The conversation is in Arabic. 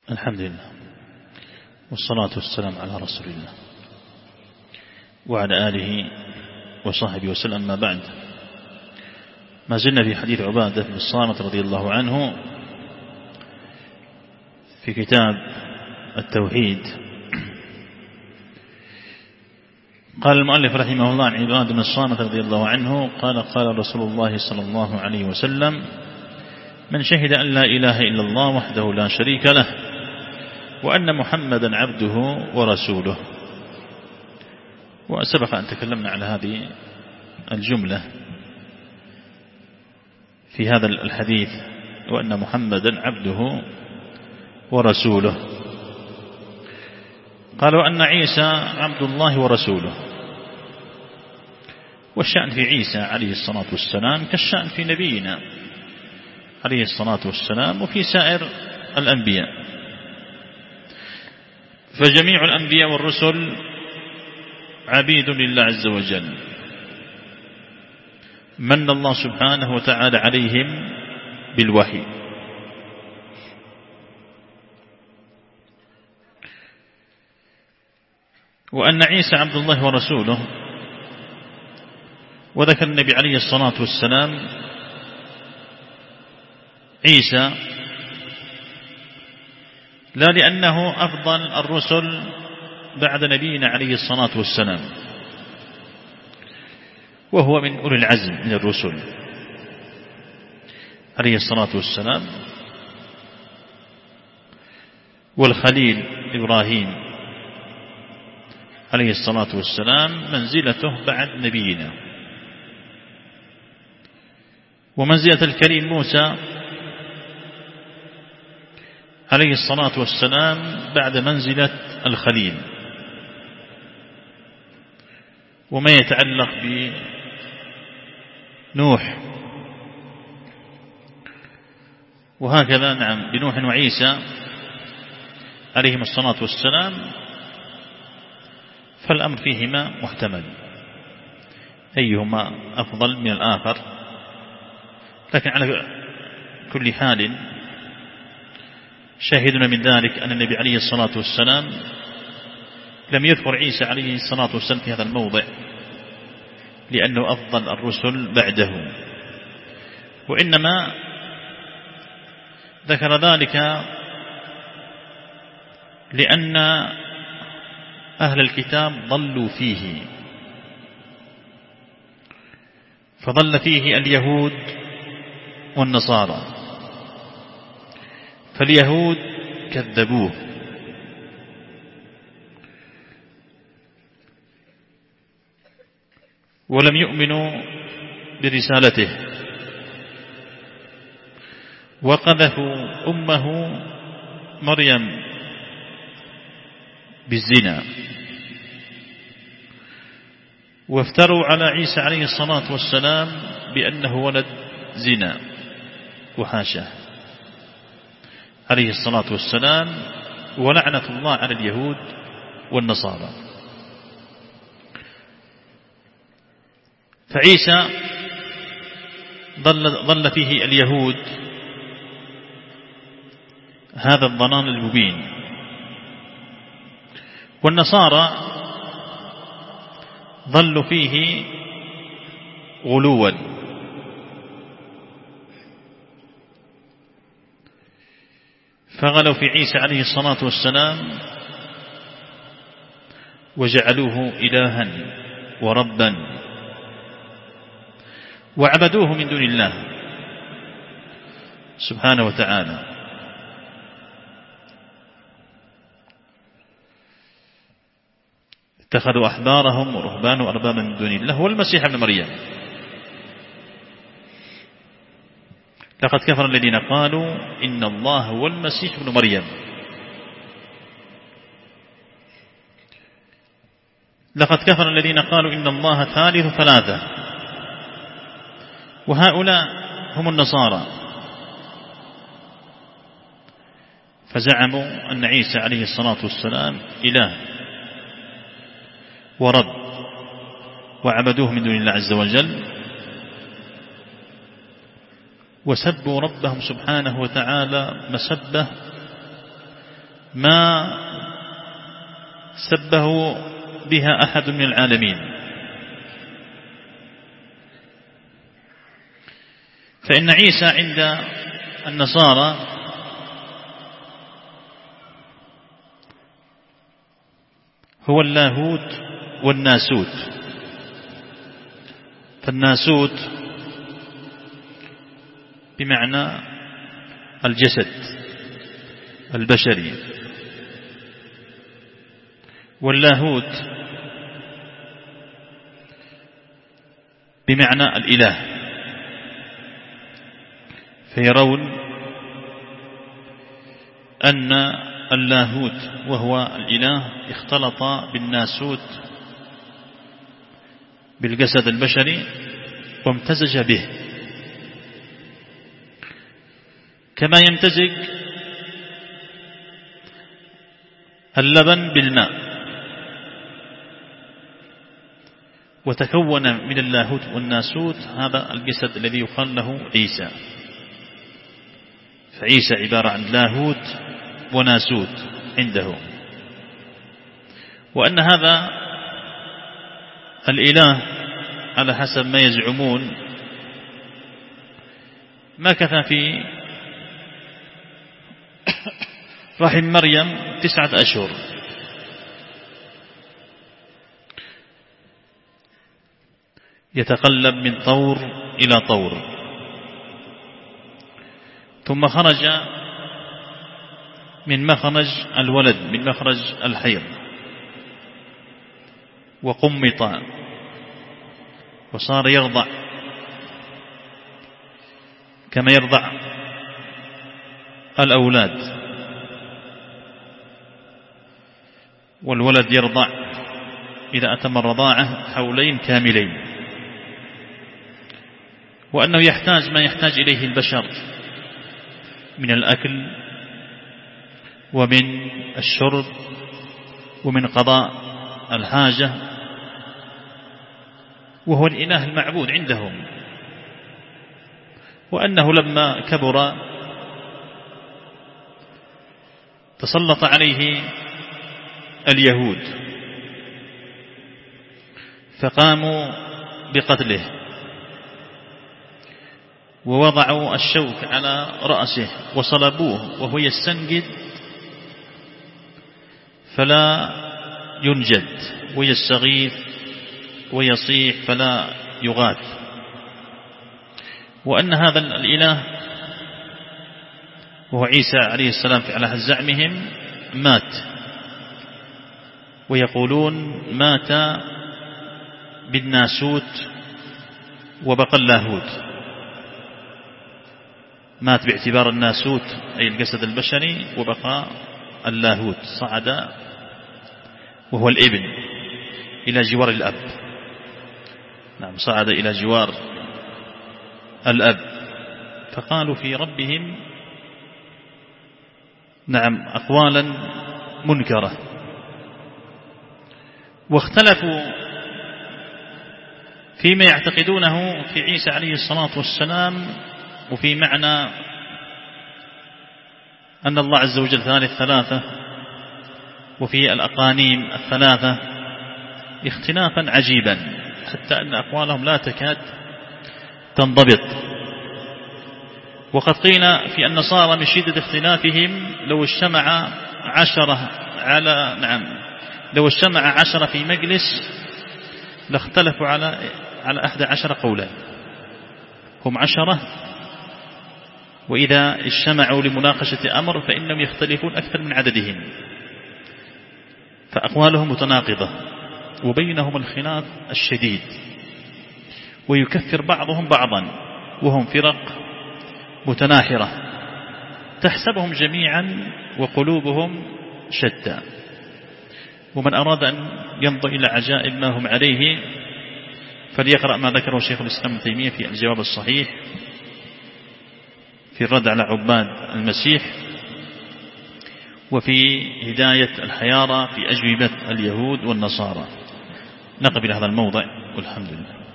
الحمد لله والصلاة والسلام على رسول الله وعلى آله وصحبه وسلم. ما بعد، ما زلنا في حديث عبادة بن الصامت رضي الله عنه في كتاب التوحيد. قال المؤلف رحمه الله عن عبادة بن الصامت رضي الله عنه قال: قال رسول الله صلى الله عليه وسلم: من شهد أن لا إله إلا الله وحده لا شريك له وأن محمدا عبده ورسوله. وسبق أن تكلمنا على هذه الجملة في هذا الحديث، وأن محمدا عبده ورسوله. قال: وأن عيسى عبد الله ورسوله. والشأن في عيسى عليه الصلاة والسلام كالشأن في نبينا عليه الصلاة والسلام وفي سائر الأنبياء، فجميع الأنبياء والرسل عبيد لله عز وجل، من الله سبحانه وتعالى عليهم بالوحي. وأن عيسى عبد الله ورسوله، وذكر النبي عليه الصلاة والسلام عيسى لا لأنه أفضل الرسل بعد نبينا عليه الصلاة والسلام، وهو من أولي العزم من الرسل عليه الصلاة والسلام، والخليل إبراهيم عليه الصلاة والسلام منزلته بعد نبينا، ومنزلة الكريم موسى عليه الصلاة والسلام بعد منزلة الخليل. وما يتعلق بنوح وهكذا، نعم، بنوح وعيسى عليهم الصلاة والسلام، فالأمر فيهما محتمل أيهما أفضل من الآخر، لكن على كل حال شاهدنا من ذلك أن النبي عليه الصلاة والسلام لم يذكر عيسى عليه الصلاة والسلام في هذا الموضع لأنه أفضل الرسل بعده، وإنما ذكر ذلك لأن أهل الكتاب ضلوا فيه، فضل فيه اليهود والنصارى، فاليهود كذبوه ولم يؤمنوا برسالته، وقذفوا أمه مريم بالزنا، وافتروا على عيسى عليه الصلاة والسلام بأنه ولد زنا وحاشاه عليه الصلاة والسلام، ولعنة الله على اليهود والنصارى. فعيسى ضل فيه اليهود هذا الضلال المبين، والنصارى ضلوا فيه غلوا، فغلوا في عيسى عليه الصلاة والسلام وجعلوه إلها وربا، وعبدوه من دون الله سبحانه وتعالى. اتخذوا أحبارهم ورهبانهم أربابا من دون الله والمسيح ابن مريم. لقد كفر الذين قالوا إن الله هو المسيح ابن مريم. لقد كفر الذين قالوا إن الله ثالث ثلاثة، وهؤلاء هم النصارى، فزعموا أن عيسى عليه الصلاة والسلام إله ورب، وعبدوه من دون الله عز وجل، وسبوا ربهم سبحانه وتعالى مسبة ما سبه بها أحد من العالمين. فإن عيسى عند النصارى هو اللاهوت والناسوت. فالناسوت بمعنى الجسد البشري، واللاهوت بمعنى الإله. فيرون أن اللاهوت وهو الإله اختلط بالناسوت بالجسد البشري وامتزج به، كما يمتزج اللبن بالماء، وتكون من اللاهوت والناسوت هذا الجسد الذي يقال له عيسى. فعيسى عبارة عن لاهوت وناسوت عنده. وأن هذا الإله على حسب ما يزعمون مكث في رحم مريم 9 أشهر، يتقلب من طور إلى طور، ثم خرج من مخرج الولد، من مخرج الحيض، وقمط وصار يرضع كما يرضع الأولاد، والولد يرضع إذا أتم الرضاعة حولين كاملين. وأنه يحتاج ما يحتاج إليه البشر من الأكل ومن الشرب ومن قضاء الحاجة، وهو الإله المعبود عندهم. وأنه لما كبر تسلط عليه اليهود فقاموا بقتله، ووضعوا الشوك على رأسه وصلبوه وهو يستنجد فلا ينجد، ويستغيث ويصيح فلا يغاث. وأن هذا الإله وهو عيسى عليه السلام على زعمهم مات، ويقولون مات بالناسوت وبقى اللاهوت. مات باعتبار الناسوت أي الجسد البشري، وبقى اللاهوت، صعد وهو الابن إلى جوار الأب. نعم، صعد إلى جوار الأب. فقالوا في ربهم نعم أقوالا منكرة. واختلفوا فيما يعتقدونه في عيسى عليه الصلاة والسلام، وفي معنى أن الله عز وجل ثالث ثلاثة، وفي الأقانيم الثلاثة اختلافا عجيبا، حتى أن أقوالهم لا تكاد تنضبط. وقد قيل في النصارى من شدة اختلافهم لو اجتمع 10 لو اجتمع 10 في مجلس لاختلفوا على 11 قولا. هم 10، وإذا اجتمعوا لمناقشة أمر فإنهم يختلفون أكثر من عددهم، فأقوالهم متناقضة وبينهم الخلاف الشديد، ويكفر بعضهم بعضا، وهم فرق متناحرة تحسبهم جميعا وقلوبهم شتى. ومن أراد أن ينظر إلى عجائب ما هم عليه فليقرأ ما ذكره شيخ الإسلام ابن تيمية في الجواب الصحيح في الرد على عباد المسيح، وفي هداية الحيارى في أجوبة اليهود والنصارى. نقف إلى هذا الموضع والحمد لله.